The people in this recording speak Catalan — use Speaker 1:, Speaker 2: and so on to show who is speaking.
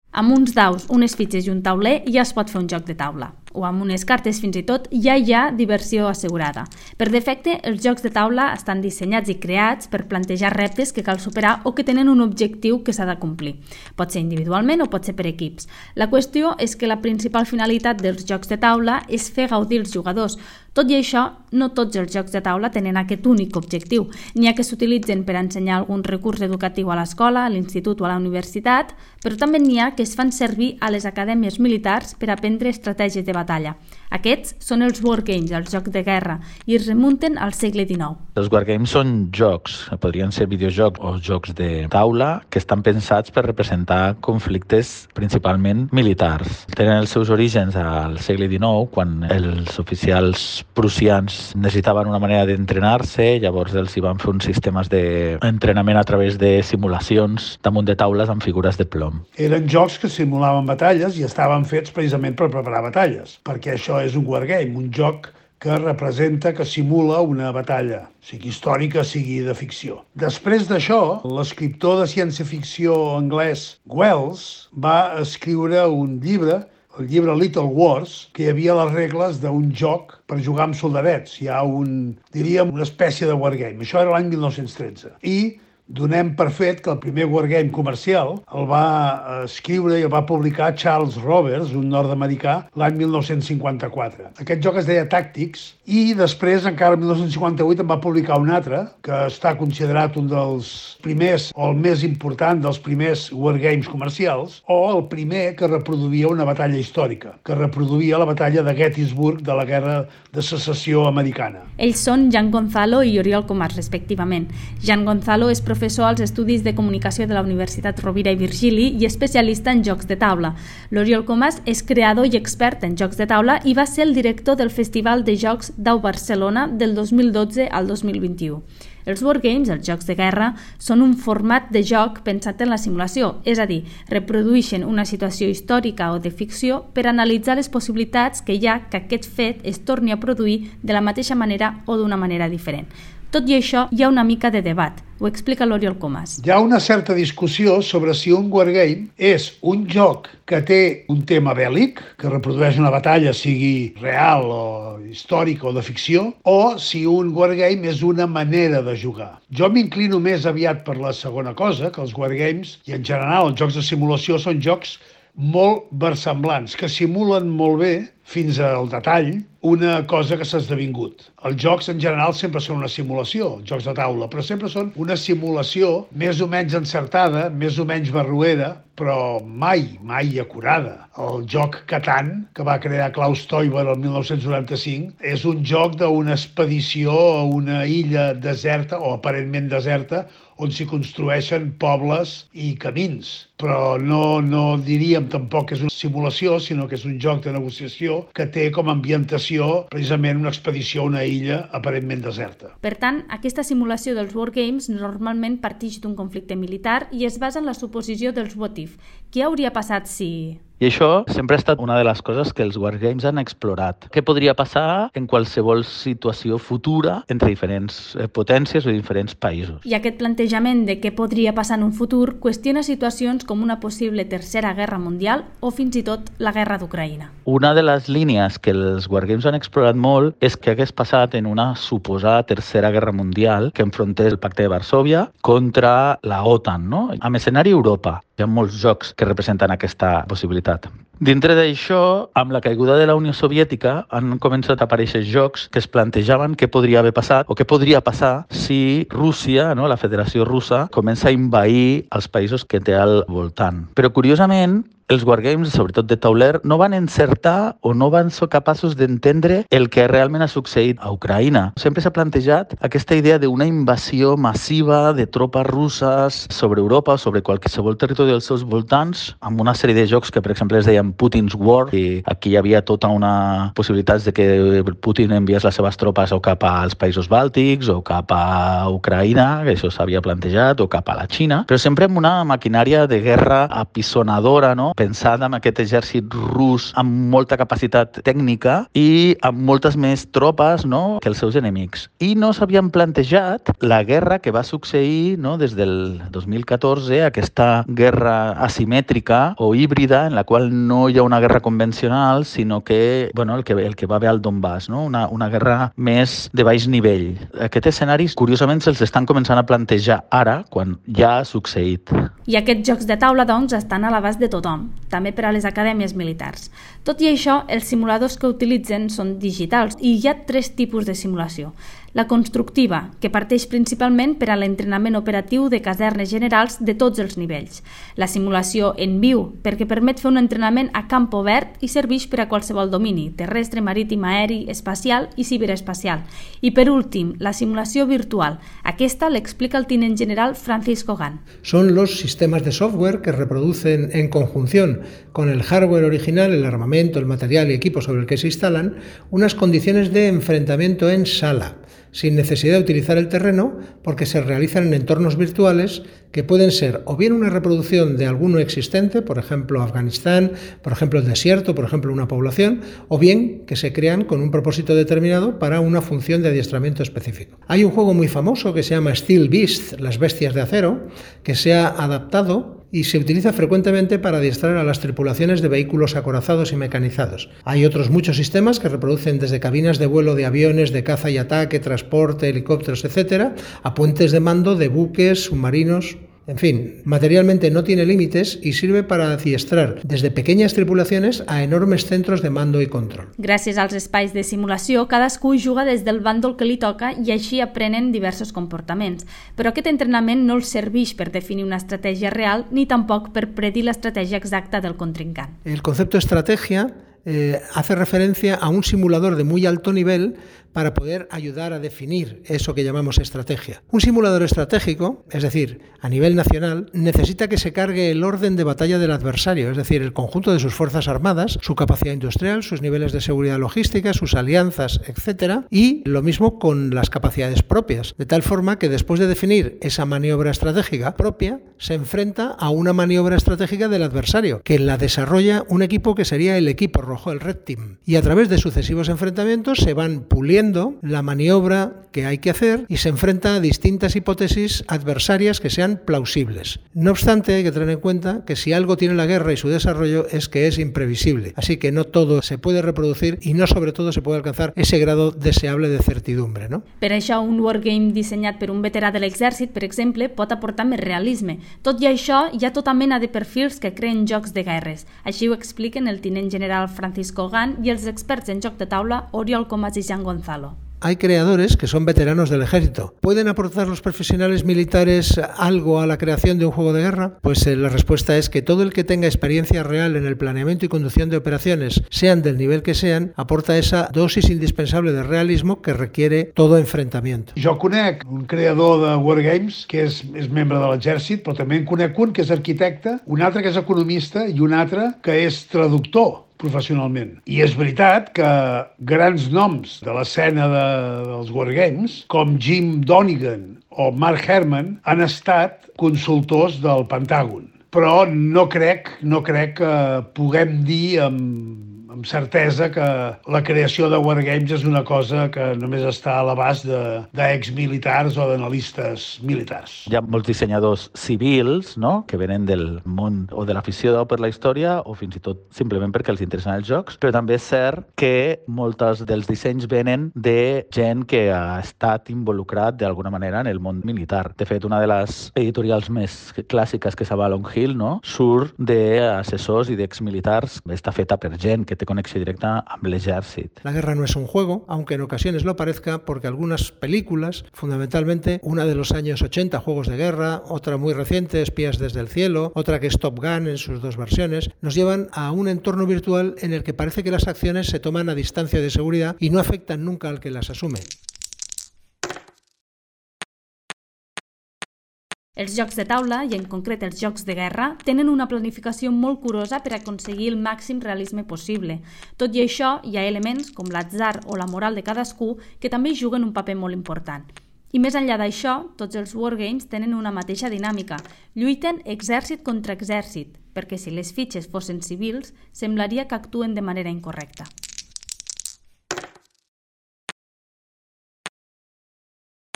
Speaker 1: Amb uns daus, unes fitxes i un tauler ja es pot fer un joc de taula. O amb unes cartes fins i tot ja hi ha diversió assegurada. Per defecte, els jocs de taula estan dissenyats i creats per plantejar reptes que cal superar o que tenen un objectiu que s'ha de complir. Pot ser individualment o pot ser per equips. La qüestió és que la principal finalitat dels jocs de taula és fer gaudir els jugadors. Tot i això, no tots els jocs de taula tenen aquest únic objectiu. N'hi ha que s'utilitzen per ensenyar algun recurs educatiu a l'escola, a l'institut o a la universitat, però també n'hi ha que es fan servir a les acadèmies militars per aprendre estratègies de batalla. Aquests són els wargames, els jocs de guerra, i es remunten al segle XIX.
Speaker 2: Els wargames són jocs, podrien ser videojocs o jocs de taula, que estan pensats per representar conflictes principalment militars. Tenen els seus orígens al segle XIX, quan els oficials prussians necessitaven una manera d'entrenar-se, llavors els hi van fer uns sistemes d'entrenament a través de simulacions damunt de taules amb figures de plom.
Speaker 3: Eren jocs que simulaven batalles i estaven fets precisament per preparar batalles, perquè això és un wargame, un joc que representa, que simula una batalla, sigui històrica, sigui de ficció. Després d'això, l'escriptor de ciència-ficció anglès Wells va escriure un llibre, el llibre Little Wars, que hi havia les regles d'un joc per jugar amb soldadets. Hi ha diríem, una espècie de wargame. Això era l'any 1913. I donem per fet que el primer wargame comercial el va escriure i el va publicar Charles Roberts, un nord-americà, l'any 1954. Aquest joc es deia Tactics i després, encara el 1958, en va publicar un altre, que està considerat un dels primers, o el més important dels primers wargames comercials, o el primer que reproduïa una batalla històrica, que reproduïa la batalla de Gettysburg de la Guerra de Secessió americana.
Speaker 1: Ells són Jan Gonzalo i Oriol Comas, respectivament. Jan Gonzalo és professor als Estudis de Comunicació de la Universitat Rovira i Virgili i especialista en jocs de taula. L'Oriol Comas és creador i expert en jocs de taula i va ser el director del Festival de Jocs d'Au Barcelona del 2012 al 2021. Els wargames, els jocs de guerra, són un format de joc pensat en la simulació, és a dir, reprodueixen una situació històrica o de ficció per analitzar les possibilitats que hi ha que aquest fet es torni a produir de la mateixa manera o d'una manera diferent. Tot i això, hi ha una mica de debat. Ho explica l'Oriol Comas.
Speaker 3: Hi ha una certa discussió sobre si un wargame és un joc que té un tema bèl·lic, que reprodueix una batalla, sigui real o històrica o de ficció, o si un wargame és una manera de jugar. Jo m'inclino més aviat per la segona cosa, que els wargames, i en general els jocs de simulació, són jocs molt versemblants, que simulen molt bé, fins al detall, una cosa que s'ha esdevingut. Els jocs en general sempre són una simulació, els jocs de taula, però sempre són una simulació més o menys encertada, més o menys barroera, però mai acurada. El joc Catan, que va crear Klaus Teuber el 1995, és un joc d'una expedició a una illa deserta, o aparentment deserta, on s'hi construeixen pobles i camins. Però no diríem tampoc que és una simulació, sinó que és un joc de negociació que té com a ambientació precisament una expedició a una illa aparentment deserta.
Speaker 1: Per tant, aquesta simulació dels wargames normalment parteix d'un conflicte militar i es basa en la suposició dels what if. Què hauria passat si...
Speaker 2: I això sempre ha estat una de les coses que els wargames han explorat. Què podria passar en qualsevol situació futura entre diferents potències o diferents països?
Speaker 1: I aquest plantejament de què podria passar en un futur qüestiona situacions com una possible tercera guerra mundial o fins i tot la guerra d'Ucraïna.
Speaker 2: Una de les línies que els wargames han explorat molt és què hagués passat en una suposada tercera guerra mundial que enfrontés el Pacte de Varsòvia contra la OTAN, no? Amb escenari Europa. Hi ha molts jocs que representen aquesta possibilitat. Dintre d'això, amb la caiguda de la Unió Soviètica, han començat a aparèixer jocs que es plantejaven què podria haver passat o què podria passar si Rússia, no, la Federació Russa, comença a envair els països que té al voltant. Però, curiosament, els wargames, sobretot de tauler, no van encertar o no van ser capaços d'entendre el que realment ha succeït a Ucraïna. Sempre s'ha plantejat aquesta idea d'una invasió massiva de tropes russes sobre Europa o sobre qualsevol territori dels seus voltants, amb una sèrie de jocs que, per exemple, es deien Putin's War, i aquí hi havia tota una possibilitat de que Putin enviés les seves tropes o cap als països bàltics o cap a Ucraïna, que això s'havia plantejat, o cap a la Xina, però sempre amb una maquinària de guerra apisonadora, no?, pensat amb aquest exèrcit rus amb molta capacitat tècnica i amb moltes més tropes, no?, que els seus enemics. I no s'havien plantejat la guerra que va succeir, no?, des del 2014, aquesta guerra asimètrica o híbrida en la qual no hi ha una guerra convencional, sinó que, bueno, el que va haver al Donbass, no?, una guerra més de baix nivell. Aquests escenaris, curiosament, se'ls estan començant a plantejar ara, quan ja ha succeït.
Speaker 1: I aquests jocs de taula, doncs, estan a l'abast de tothom, també per a les acadèmies militars. Tot i això, els simuladors que utilitzen són digitals i hi ha 3 tipus de simulació. La constructiva, que parteix principalment per a l'entrenament operatiu de casernes generals de tots els nivells. La simulació en viu, perquè permet fer un entrenament a camp obert i serveix per a qualsevol domini, terrestre, marítim, aeri, espacial i ciberespacial. I per últim, la simulació virtual. Aquesta l'explica el tinent general Francisco Gant.
Speaker 4: Son los sistemas de software que reproducen en conjunción con el hardware original, el armamento, el material y equipo sobre el que se instalan, unas condiciones de enfrentamiento en sala, sin necesidad de utilizar el terreno, porque se realizan en entornos virtuales que pueden ser o bien una reproducción de alguno existente, por ejemplo Afganistán, por ejemplo el desierto, por ejemplo una población, o bien que se crean con un propósito determinado para una función de adiestramiento específico. Hay un juego muy famoso que se llama Steel Beast, las bestias de acero, que se ha adaptado y se utiliza frecuentemente para adiestrar a las tripulaciones de vehículos acorazados y mecanizados. Hay otros muchos sistemas que reproducen desde cabinas de vuelo de aviones, de caza y ataque, transporte, helicópteros, etc., a puentes de mando de buques, submarinos. En fin, materialmente no tiene límites y sirve para adiestrar desde pequeñas tripulaciones a enormes centros de mando i control.
Speaker 1: Gràcies als espais de simulació, cadascú juga des del bàndol que li toca i així aprenen diversos comportaments. Però aquest entrenament no els serveix per definir una estratègia real ni tampoc per predir l'estratègia exacta del contrincant.
Speaker 4: El concepto estrategia hace referencia a un simulador de muy alto nivel para poder ayudar a definir eso que llamamos estrategia. Un simulador estratégico, es decir, a nivel nacional, necesita que se cargue el orden de batalla del adversario, es decir, el conjunto de sus fuerzas armadas, su capacidad industrial, sus niveles de seguridad logística, sus alianzas, etc. Y lo mismo con las capacidades propias, de tal forma que después de definir esa maniobra estratégica propia, se enfrenta a una maniobra estratégica del adversario, que la desarrolla un equipo que sería el equipo rojo, el Red Team. Y a través de sucesivos enfrentamientos se van puliendo la maniobra que hay que hacer y se enfrenta a distintas hipótesis adversarias que sean plausibles. No obstante, hay que tener en cuenta que si algo tiene la guerra y su desarrollo es que es imprevisible, así que no todo se puede reproducir y no sobre todo se puede alcanzar ese grado deseable de certidumbre, ¿no?
Speaker 1: Per això, un wargame dissenyat per un veterà de l'exèrcit, per exemple, pot aportar més realisme. Tot i això, hi ha tota mena de perfils que creen jocs de guerres. Així ho expliquen el tinent general Francisco Gant i els experts en joc de taula Oriol Comas i Jean Gonzalo.
Speaker 4: Hay creadores que son veteranos del ejército. ¿Pueden aportar los profesionales militares algo a la creación de un juego de guerra? Pues la respuesta es que todo el que tenga experiencia real en el planeamiento y conducción de operaciones, sean del nivel que sean, aporta esa dosis indispensable de realismo que requiere todo enfrentamiento.
Speaker 3: Jo conec un creador de wargames que és membre de l'exèrcit, però també en conec un que és arquitecte, un altre que és economista i un altre que és traductor professionalment. I és veritat que grans noms de l'escena dels wargames, com Jim Donegan o Mark Herman, han estat consultors del Pentàgon. Però no crec que puguem dir amb certesa que la creació de wargames és una cosa que només està a l'abast d'exmilitars o d'analistes militars.
Speaker 2: Hi ha molts dissenyadors civils, no?, que venen del món o de l'afició per la història o fins i tot simplement perquè els interessen els jocs, però també és cert que molts dels dissenys venen de gent que ha estat involucrat d'alguna manera en el món militar. De fet, una de les editorials més clàssiques que s'ava a Long Hill, no?, surt d'assessors i d'exmilitars. Està feta per gent que té conexión directa amb l'ejércit.
Speaker 4: La guerra no es un juego, aunque en ocasiones lo parezca, porque algunas películas, fundamentalmente una de los años 80, Juegos de Guerra, otra muy reciente, Espías desde el cielo, otra que es Top Gun en sus 2 versiones, nos llevan a un entorno virtual en el que parece que las acciones se toman a distancia de seguridad y no afectan nunca al que las asume.
Speaker 1: Els jocs de taula, i en concret els jocs de guerra, tenen una planificació molt curosa per aconseguir el màxim realisme possible. Tot i això, hi ha elements com l'atzar o la moral de cadascú que també juguen un paper molt important. I més enllà d'això, tots els wargames tenen una mateixa dinàmica. Lluiten exèrcit contra exèrcit, perquè si les fitxes fossin civils, semblaria que actuen de manera incorrecta.